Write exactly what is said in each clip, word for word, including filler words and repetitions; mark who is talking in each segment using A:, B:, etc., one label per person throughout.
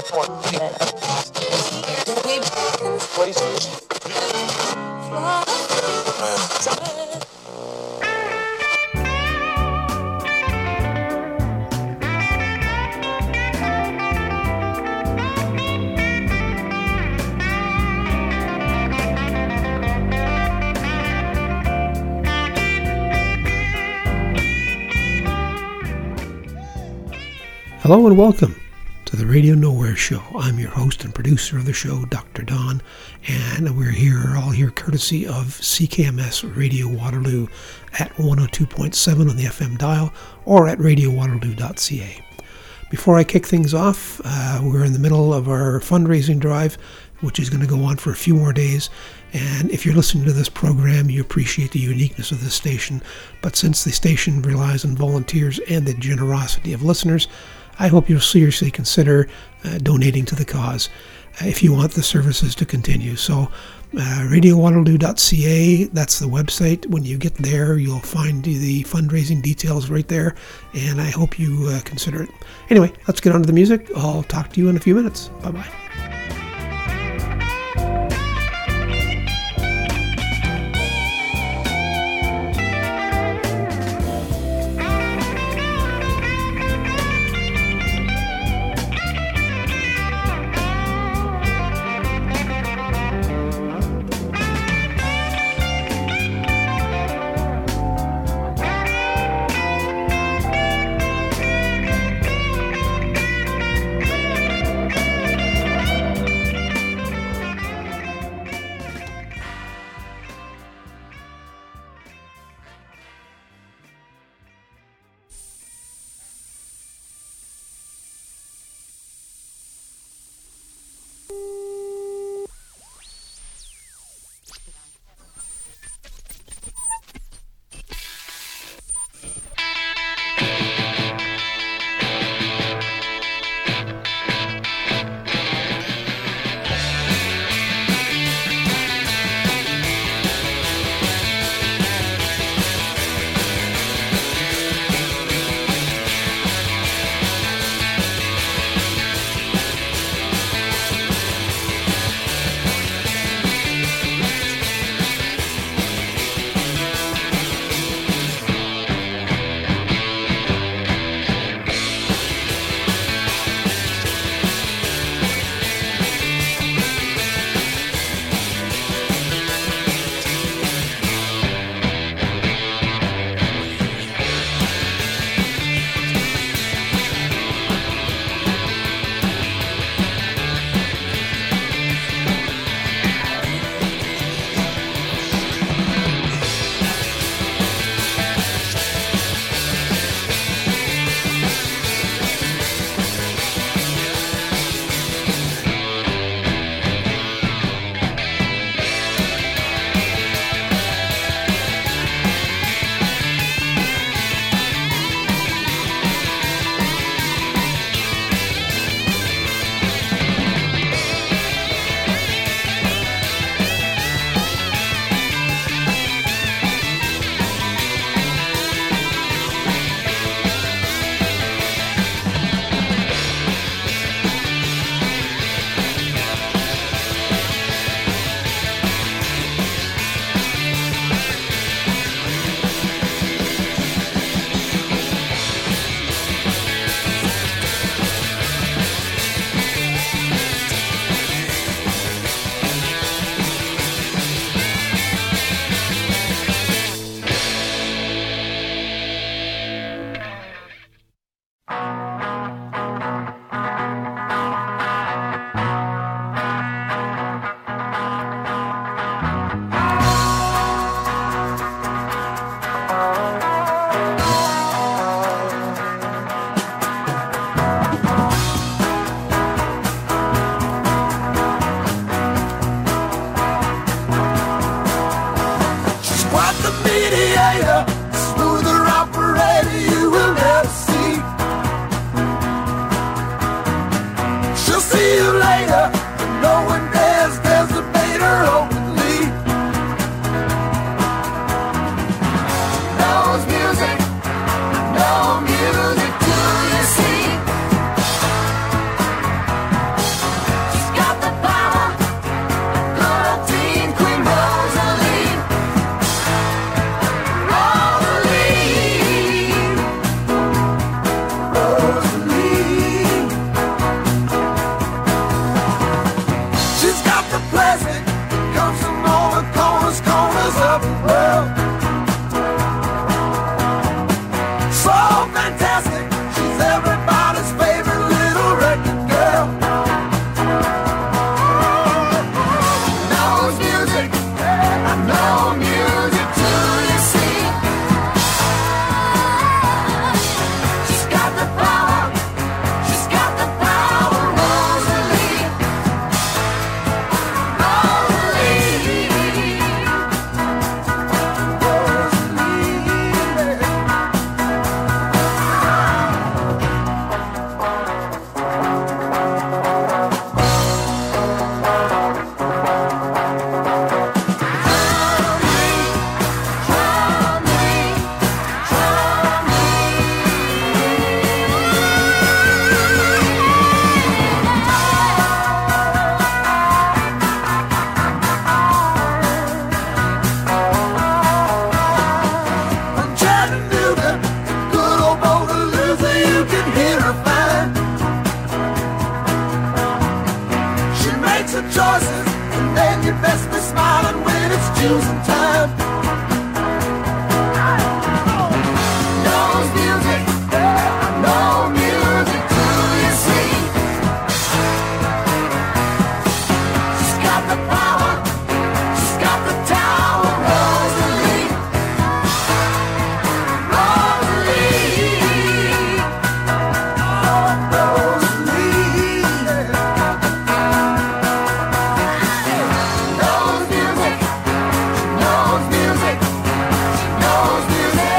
A: Hello and welcome to the Radio Nowhere Show. I'm your host and producer of the show, Doctor Don, and we're here, all here courtesy of C K M S Radio Waterloo at one oh two point seven on the F M dial or at radio waterloo dot c a. Before I kick things off, uh, we're in the middle of our fundraising drive, which is going to go on for a few more days. And if you're listening to this program, you appreciate the uniqueness of this station. But since the station relies on volunteers and the generosity of listeners, I hope you'll seriously consider uh, donating to the cause uh, if you want the services to continue. So uh, radio waterloo dot c a, that's the website. When you get there, you'll find the fundraising details right there, and I hope you uh, consider it. Anyway, let's get on to the music. I'll talk to you in a few minutes. Bye-bye.
B: choices, and then you best be smiling when it's choosing time. Knows music, no music till you see. She's got the power, she's got the tower, Rosalie. Rosalie. Oh, Rosalie. Knows music, knows music, knows music.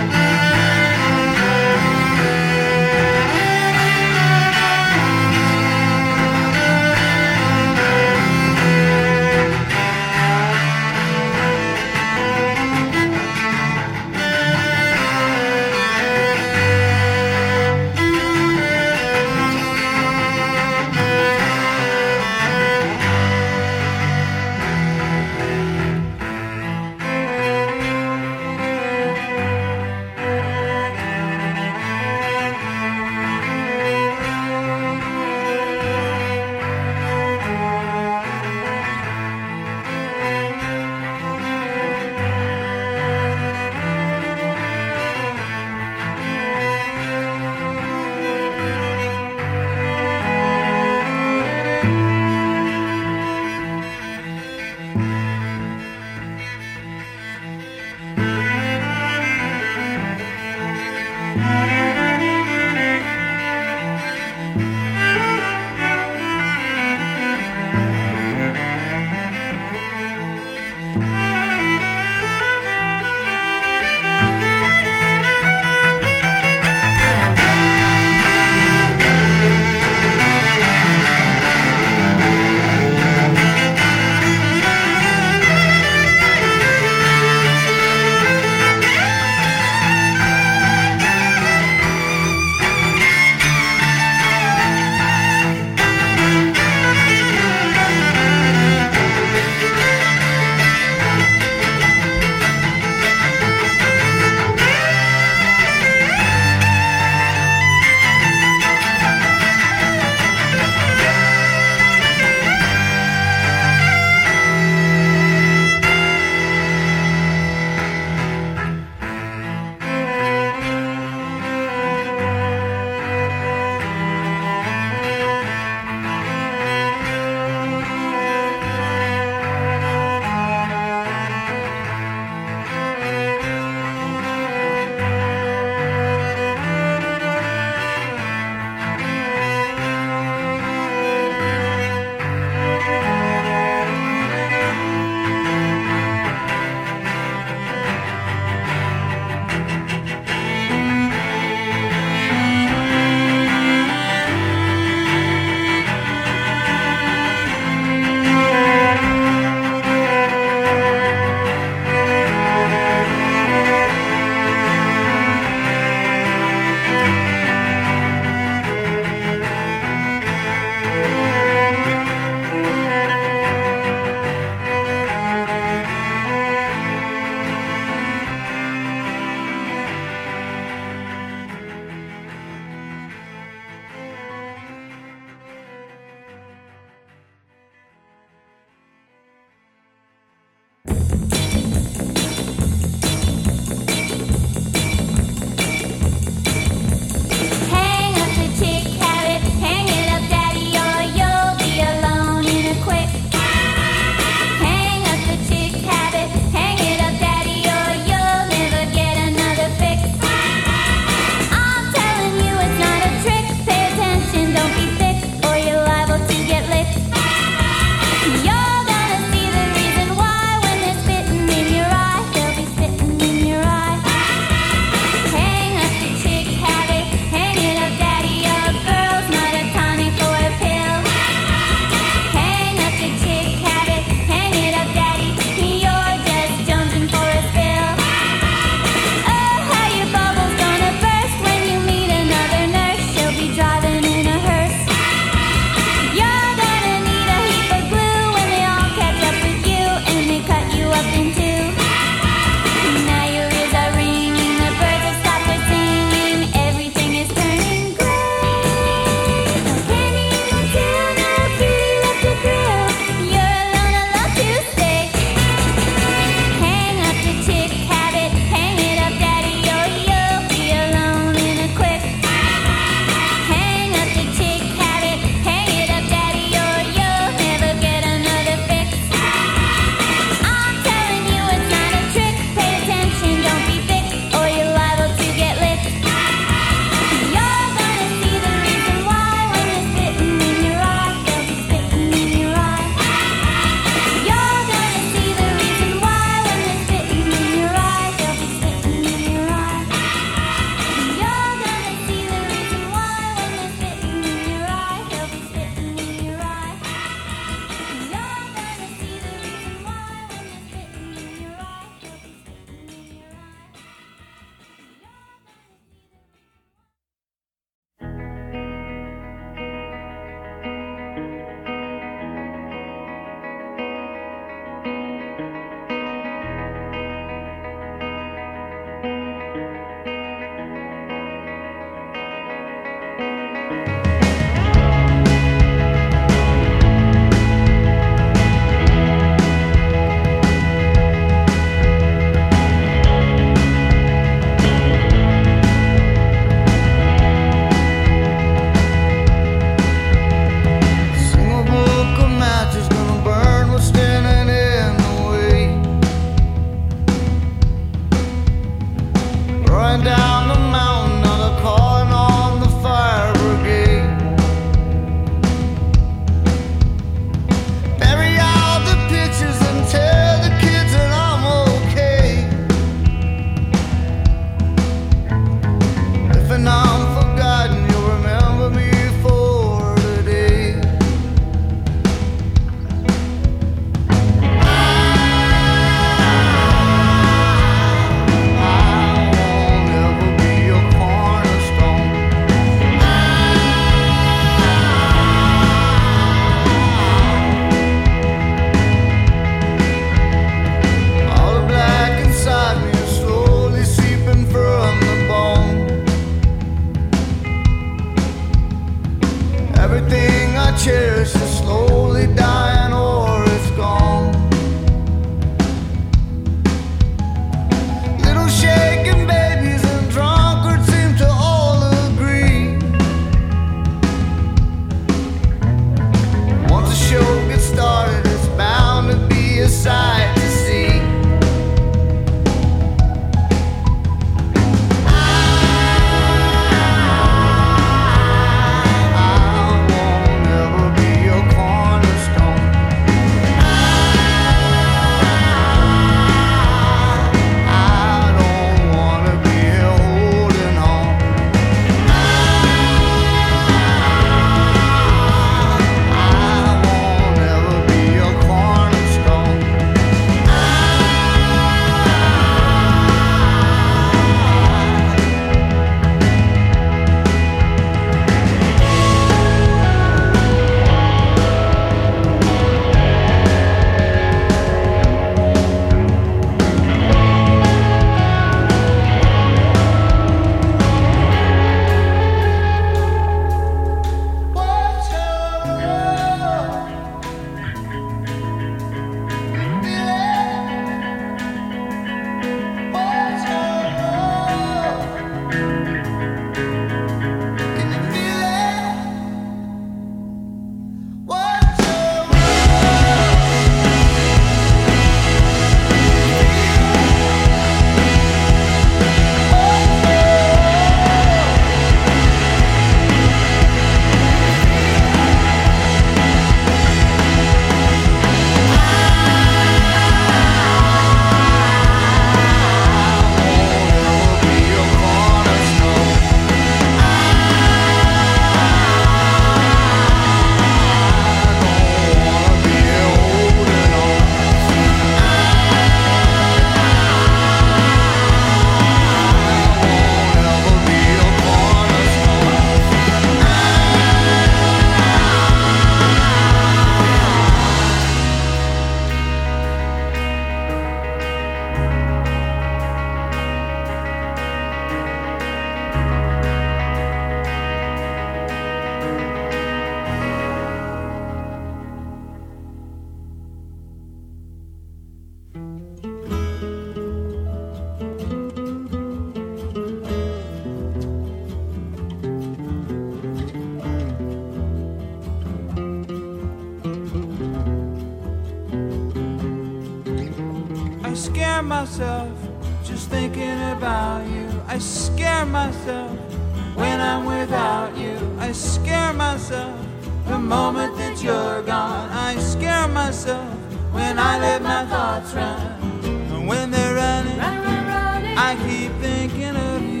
C: scare myself just thinking about you. I scare myself when I'm without you. I scare myself the moment that you're gone. I scare myself when I let my thoughts run. And when they're running,
B: Running, running, running.
C: I keep thinking of you.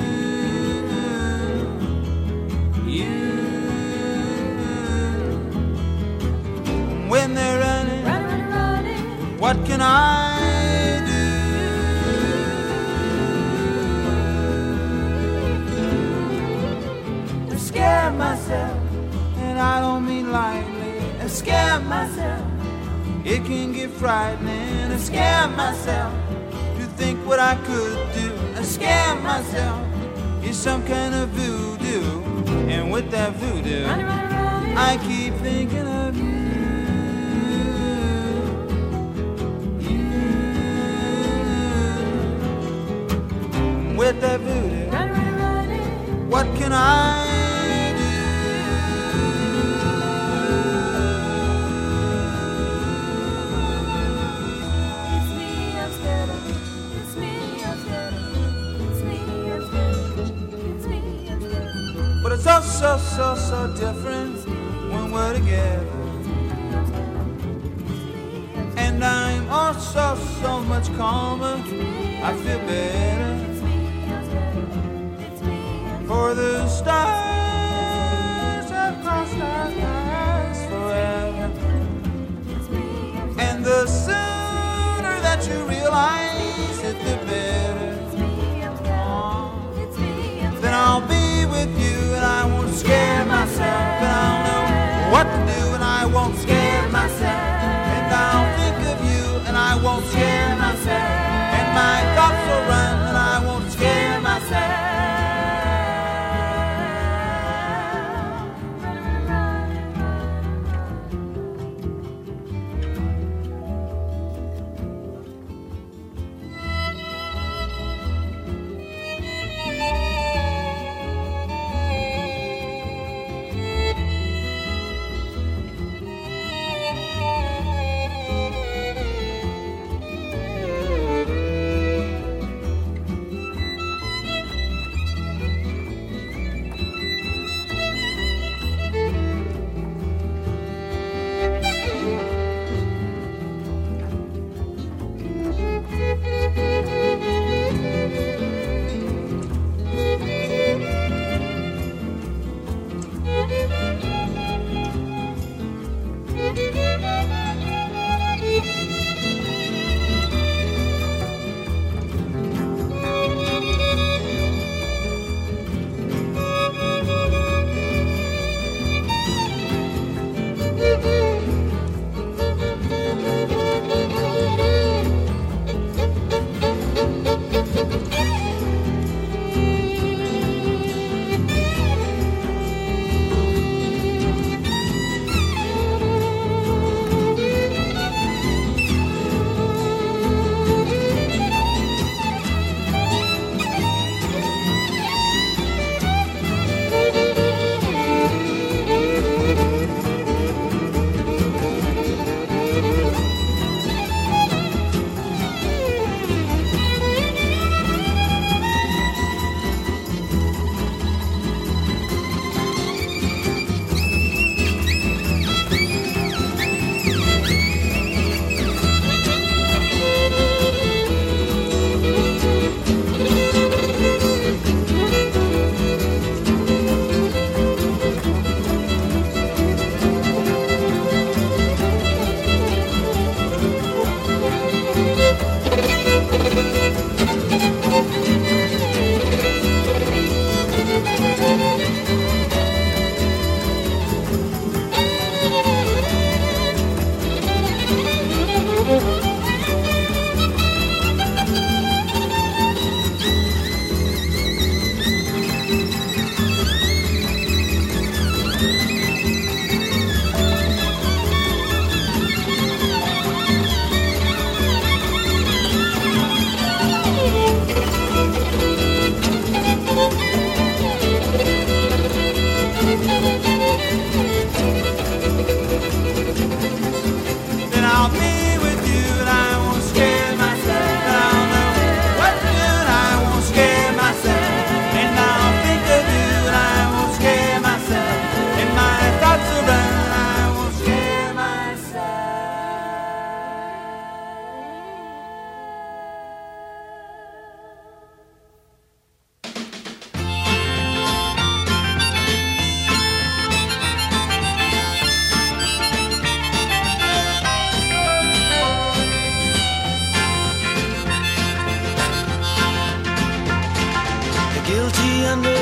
C: You. When they're running,
B: Running, running, running.
C: what can I do? I scare myself, and I don't mean lightly. I scare myself, it can get frightening. I scare myself to think what I could do. I scare myself, it's some kind of voodoo. And with that voodoo,
B: Running, running, running.
C: I keep thinking of you. With that voodoo,
B: Running, running, running.
C: what can I
B: It's me I'm scared of. It's me I'm scared of. It's me I'm scared of. It's me I'm scared of.
C: do? But it's so, so, so, so different when we're together. And I'm also so much calmer. I feel better. For the stars have crossed our paths forever. And the sooner that you realize it, the better. Then I'll be with you and I won't scare myself. And I'll know what to do and I won't scare myself. And I'll think of you and I won't scare myself. And my thoughts will run and I won't scare myself.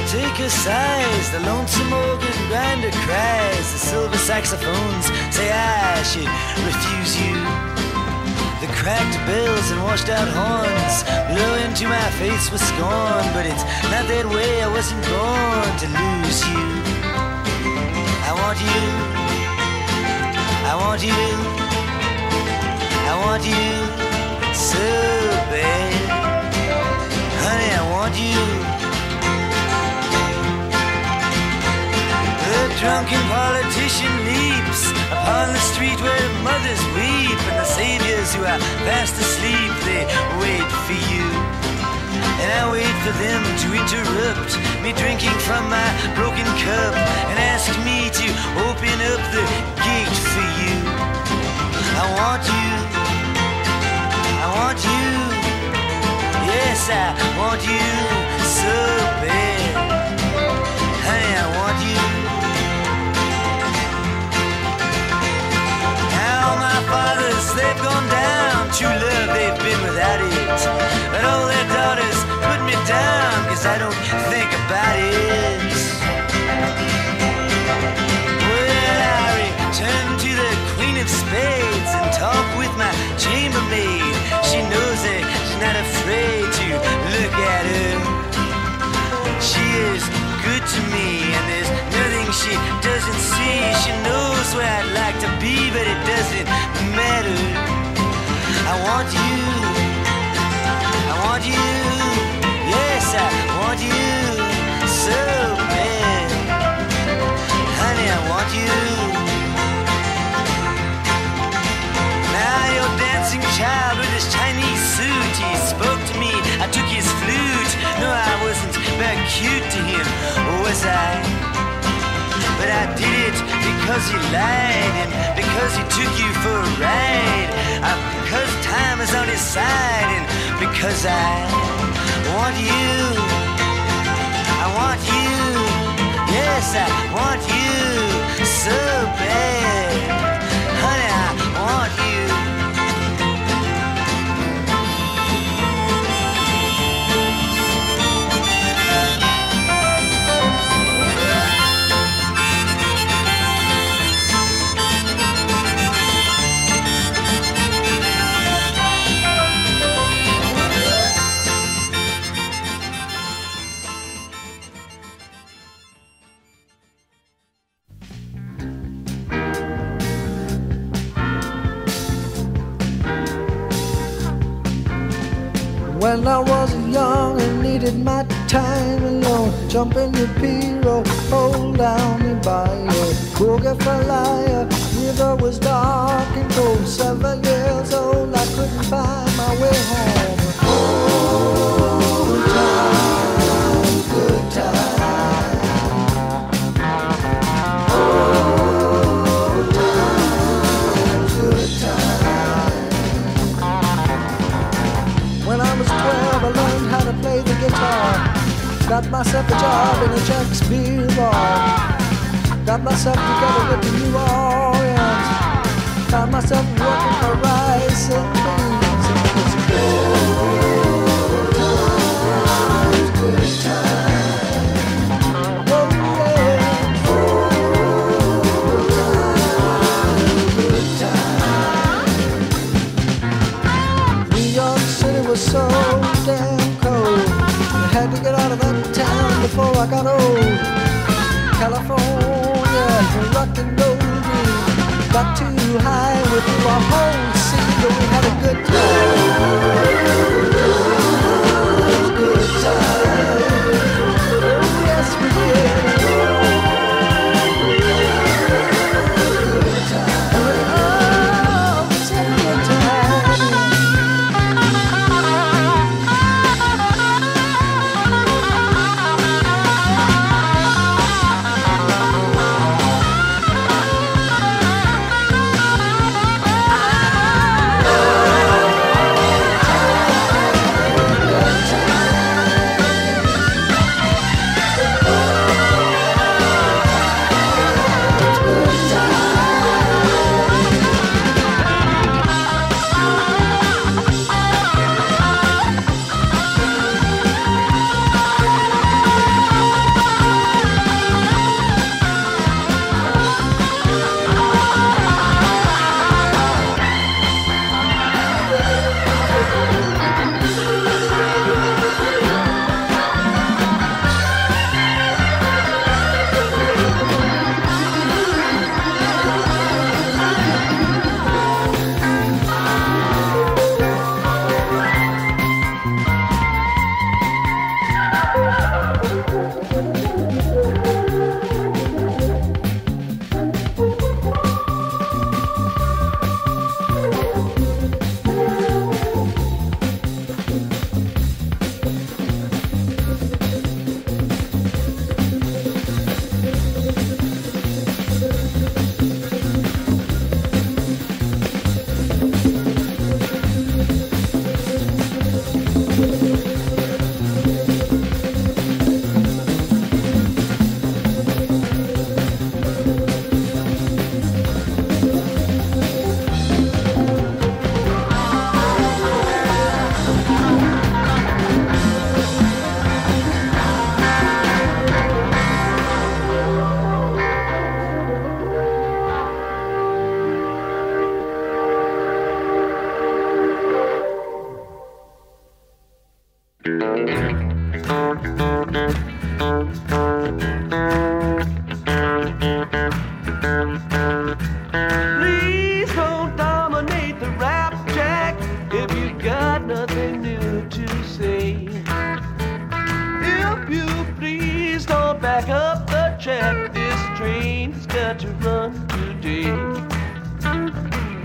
D: undertaker sighs, the lonesome organ grinder cries, the silver saxophones say I should refuse you. The cracked bells and washed out horns blow into my face with scorn, but it's not that way, I wasn't born to lose you. I want you, I want you, I want you so bad. Honey, I want you. The drunken politician leaps upon the street where mothers weep, and the saviors who are fast asleep, they wait for you. And I wait for them to interrupt me drinking from my broken cup and ask me to open up the gate for you. I want you, I want you, yes I want you so bad. Honey, I want you. Now my fathers, they've gone down, true love they've been without it, but all their daughters put me down, cause I don't think about it. Well, I return to the Queen of Spades and talk with my chambermaid. She knows it, she's not afraid to look at her. She is good to me, and there's nothing she doesn't see. She knows where I'd like to be, but it doesn't matter. I want you, I want you, yes I want you so bad. Honey, I want you. Now your dancing child with his Chinese suit, he spoke to me, I took his flute. No, I wasn't very cute to him, was I? But I did it because he lied, and because he took you for a ride, uh, because time is on his side, and because I want you, I want you, yes I want you so bad. Honey, I want you.
E: When I was young and needed my time alone, jump in your pirogue, hold down your bio, boogie for liar. River was dark and cold, seven years old, I couldn't find my way home. Old times, good times. Old times, good times. When I was twelve, I learned how to play the guitar. Got myself a job in a Shakespeare bar. Got myself together with the New Orleans. Found myself working for rice and beans. It was good times, good times. Oh yeah, good times, good times. New York City was so damn cold. I had to get out of that town before I got old. California, rock and roll dream. Got too high with you a whole scene, but we had a good time. Good time. Oh, yes, we did. Good time. Oh, we had a good time. Good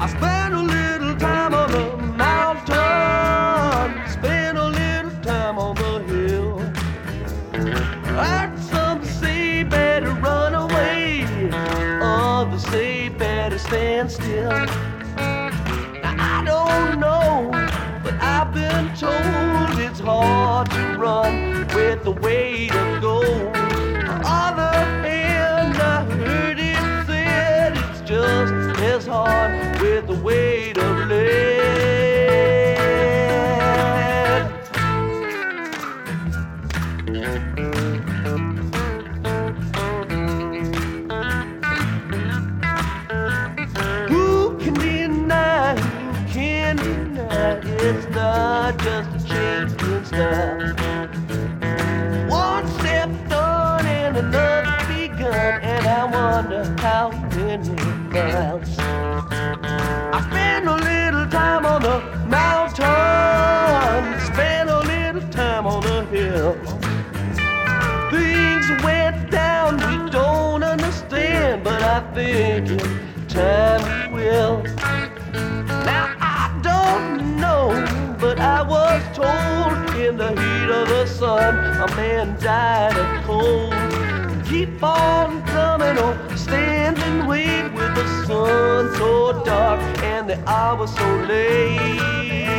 E: I spent a little time on the mountain, spent a little time on the hill. Heard some say better run away, others say better stand still. Now I don't know, but I've been told it's hard to run with the weight of gold. On the other hand, I heard it said it's just as hard with the weight of lead. Who can deny, who can deny it's not just a change in style. One step done and another begun, and I wonder how many miles. I spent a little time on the mountain, spent a little time on the hill. Things went down we don't understand, but I think in time we will. Now I don't know, but I was told in the heat of the sun a man died of cold. Keep on coming on, stand and wait with the sun so dark and the hour so late.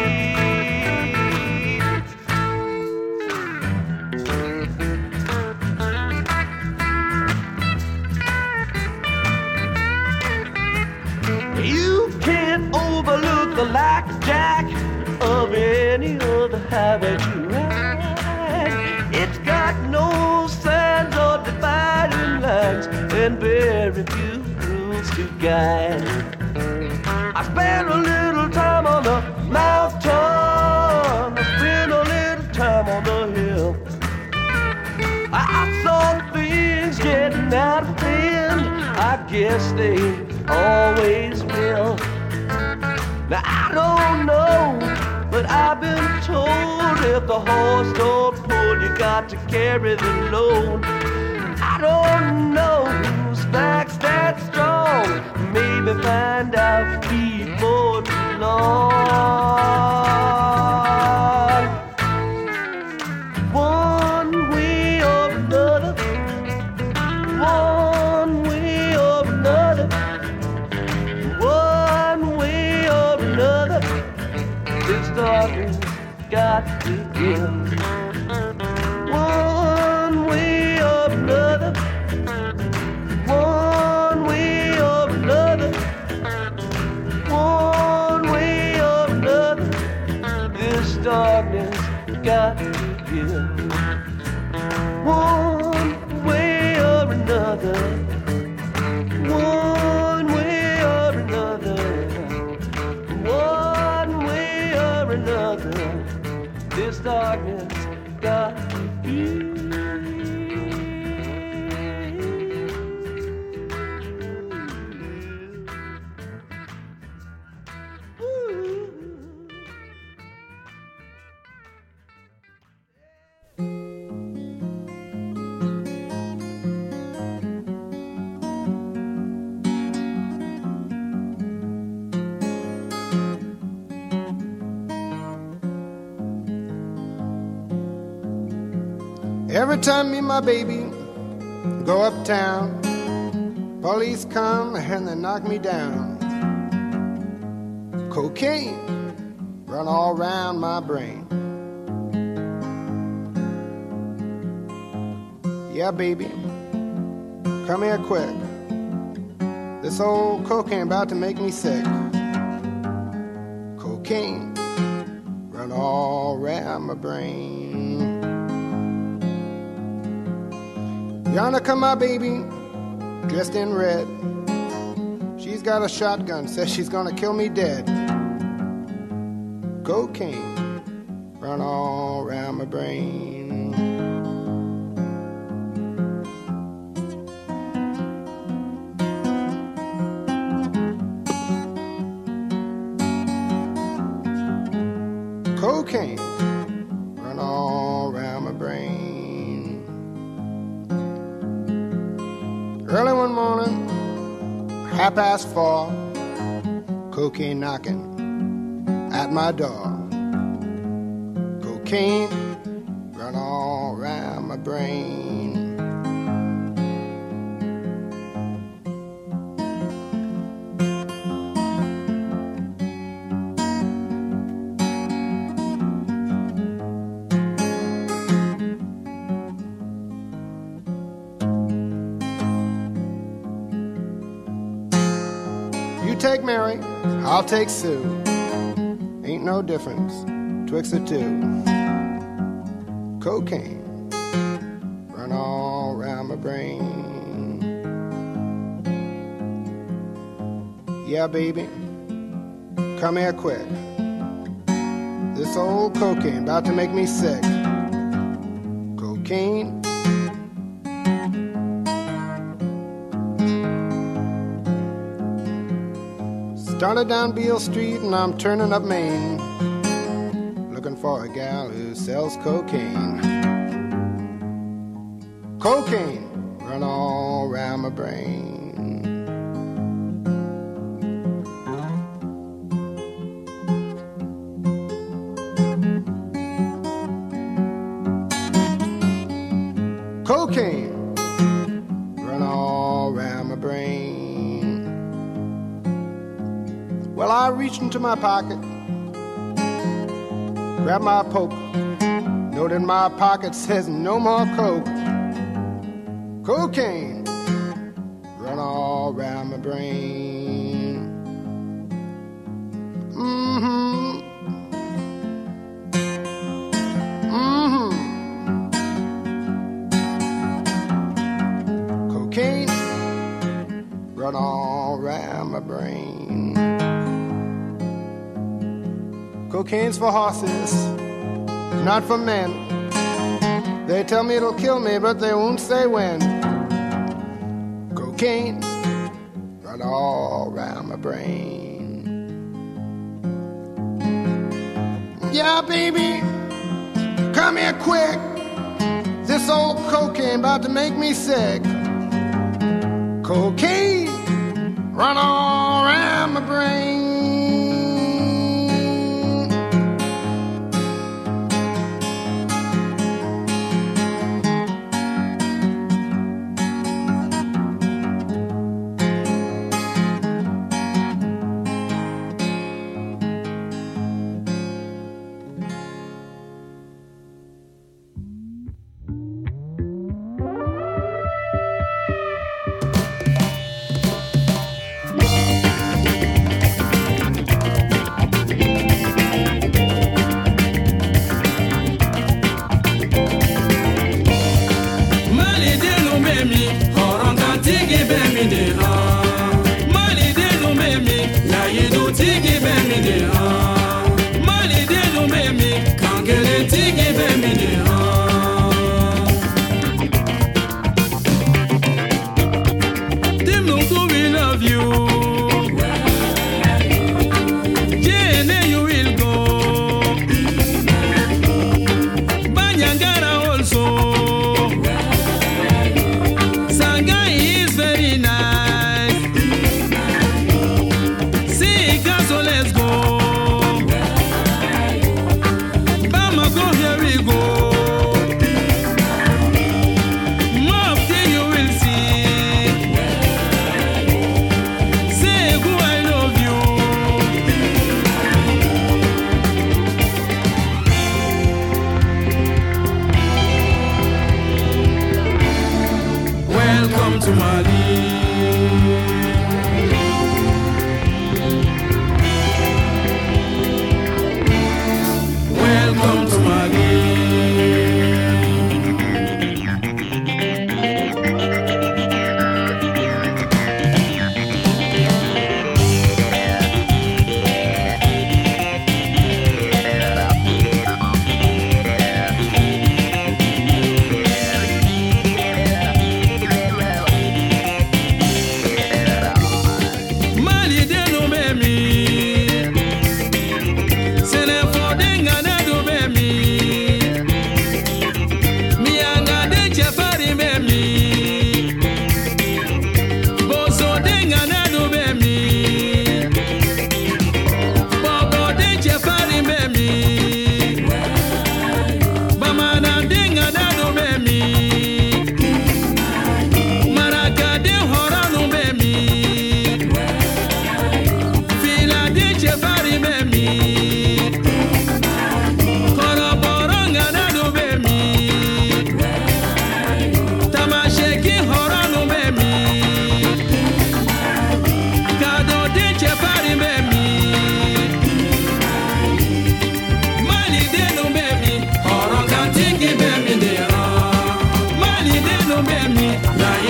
E: You can't overlook the blackjack of any other highway you ride. It's got no signs or dividing lines and very few rules to guide. I spent a little time on the mountain, I spent a little time on the hill. I saw things getting out of hand, I guess they always will. Now I don't know, but I've been told if the horse don't pull, you got to carry the load. I don't know whose back's that strong, maybe find out before too long. One way or another, one way or another, one way or another, this darkness got to end. One way or another, one way or another, one way or another, this darkness got to end. One way or another, one way or another, one way or another, this darkness got to end.
F: Every time me and my baby go uptown, police come and they knock me down. Cocaine run all around my brain. Yeah, baby, come here quick. This old cocaine about to make me sick. Cocaine run all around my brain. Yonder come my baby, dressed in red. She's got a shotgun, says she's gonna kill me dead. Cocaine run all around my brain. Cocaine run all around my brain. Early one morning, half past four, cocaine knocking at my door. Cocaine run all around my brain. You take Mary, I'll take Sue. Ain't no difference twixt the two. Cocaine run all around my brain. Yeah, baby, come here quick. This old cocaine about to make me sick. Cocaine. Started down Beale Street and I'm turning up Main, looking for a gal who sells cocaine. Cocaine run all around my brain. Cocaine run all around my brain. Well, I reached into my pocket, grabbed my poke. Note in my pocket says no more coke. Cocaine run all around my brain. Mm-hmm. Mm-hmm. Cocaine run all around my brain. Cocaine's for horses, not for men. They tell me it'll kill me, but they won't say when. Cocaine run all around my brain. Yeah, baby, come here quick. This old cocaine about to make me sick. Cocaine run all around my brain.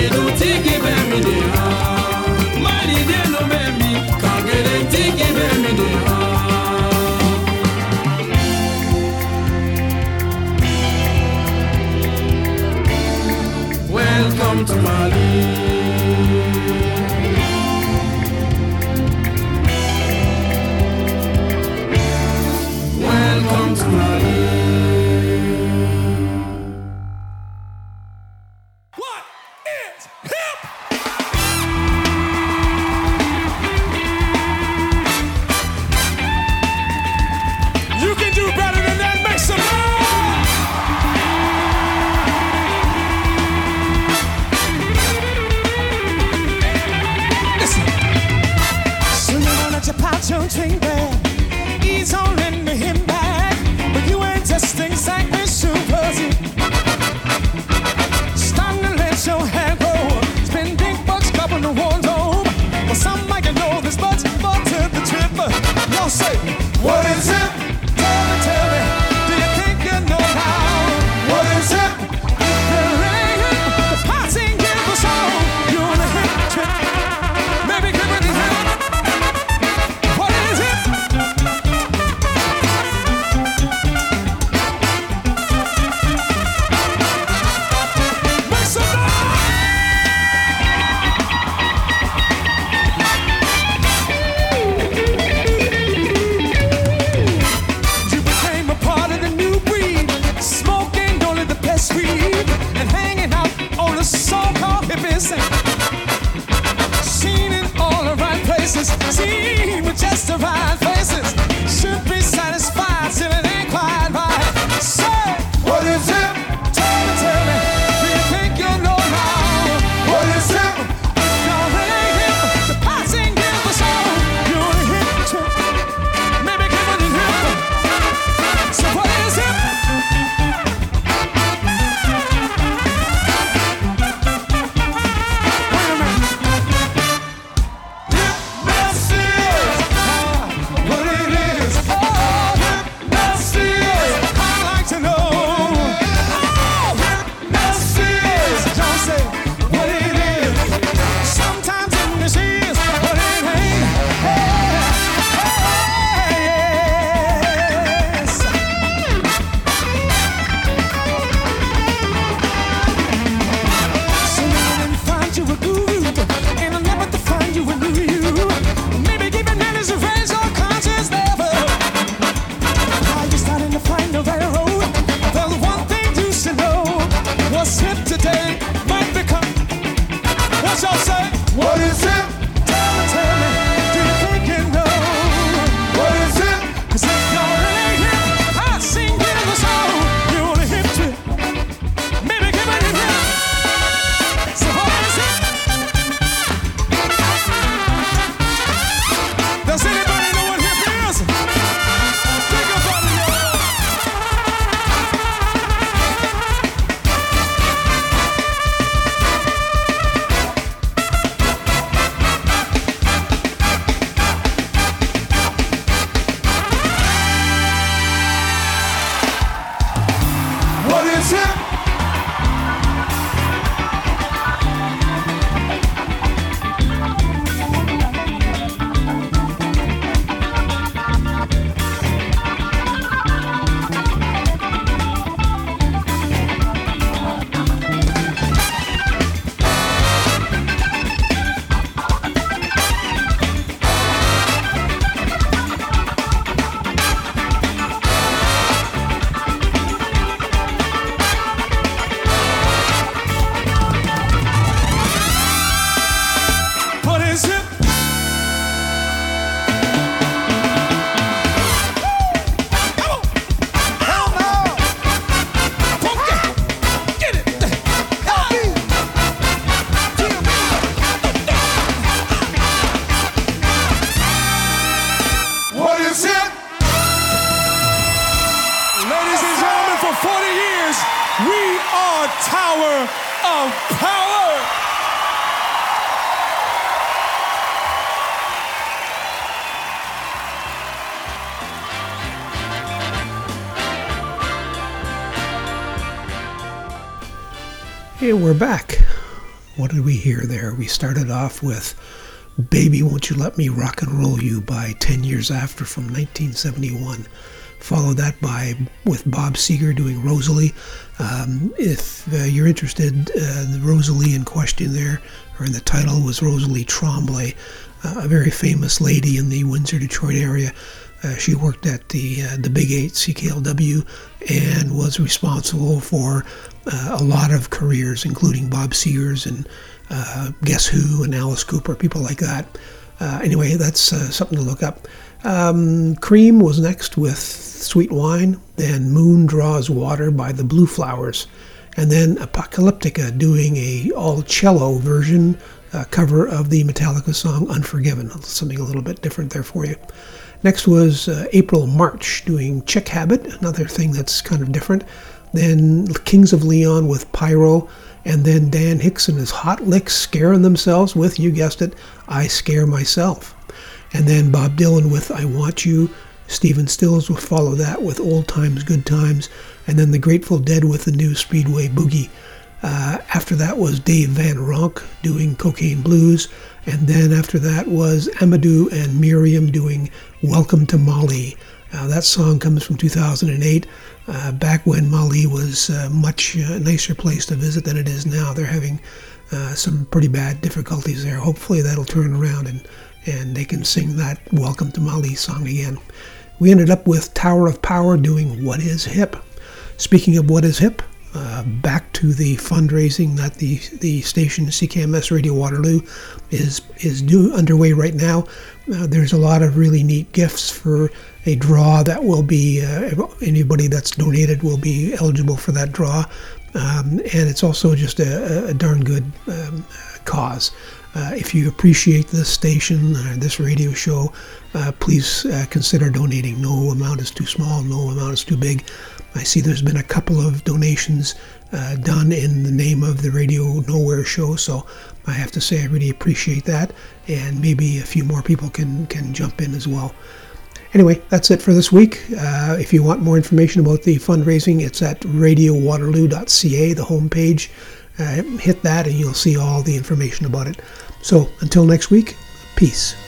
G: Welcome to Mali. Welcome to Mali. What is hip? You can do better than that. Make some
H: your drink bag, ease on into him back, but you ain't just exactly super Z. Starting to let your hair grow, spend big bucks cupping the wardrobe. Well, some might know this much, but to the trip, y'all say, what is it? Tell me, tell me, do you think you know how? What is it? If there ain't hip, the party give us all. You on a hip trip, maybe give it a hip. Seen in all the right places, seen with just the right faces. Should be satisfied till it ain't quite right. Say, what is it? Tell me, tell me, do you think you know now? What is it? If you're really hip, the party give us all. You're a hip trip, maybe give it a hip. So what is it? What is it? Tell me, tell me, do you think you know? What is it? 'Cause if you're really hip, I sing give us all. You want a hip trip, maybe give it a hip. So what is it? Does anybody know what hip is? Think about it, y'all. What is it? What is it? Come on! Hell no! Funky! Get it! What is it? Ladies and gentlemen, for forty years, we are Tower of Power!
A: Hey, we're back. what did we hear there? We started off with Baby Won't You Let Me Rock and Roll You by ten years After from nineteen seventy-one. Followed that by with Bob Seger doing Rosalie. Um, if uh, you're interested, uh, the Rosalie in question there, or in the title, was Rosalie Tremblay, uh, a very famous lady in the Windsor, Detroit area. Uh, she worked at the uh, the Big Eight, C K L W, and was responsible for uh, a lot of careers, including Bob Seger's and uh, Guess Who and Alice Cooper, people like that. Uh, anyway, that's uh, something to look up. Um, Cream was next with Sweet Wine, then Moon Draws Water by the Blue Flowers, and then Apocalyptica doing a all-cello version, uh, cover of the Metallica song Unforgiven, something a little bit different there for you. Next was uh, April March doing Chick Habit, another thing that's kind of different. Then Kings of Leon with Pyro, and then Dan Hicks and his Hot Licks scaring themselves with, you guessed it, I Scare Myself. And then Bob Dylan with I Want You. Stephen Stills will follow that with Old Times, Good Times. And then the Grateful Dead with the new Speedway Boogie. Uh, after that was Dave Van Ronk doing Cocaine Blues. And then after that was Amadou and Miriam doing Welcome to Mali. Uh, that song comes from two thousand eight, uh, back when Mali was a uh, much uh, nicer place to visit than it is now. They're having uh, some pretty bad difficulties there. Hopefully that'll turn around and and they can sing that Welcome to Mali song again. We ended up with Tower of Power doing What Is Hip. Speaking of What Is Hip, uh, back to the fundraising that the the station C K M S Radio Waterloo is is do, underway right now. Uh, there's a lot of really neat gifts for a draw that will be, uh, anybody that's donated will be eligible for that draw. Um, and it's also just a, a darn good um, cause. Uh, if you appreciate this station, uh, this radio show, uh, please uh, consider donating. No amount is too small, no amount is too big. I see there's been a couple of donations uh, done in the name of the Radio Nowhere show, so I have to say I really appreciate that, and maybe a few more people can, can jump in as well. Anyway, that's it for this week. Uh, if you want more information about the fundraising, it's at radio waterloo dot c a, the homepage. Uh, hit that and you'll see all the information about it. So until next week, peace.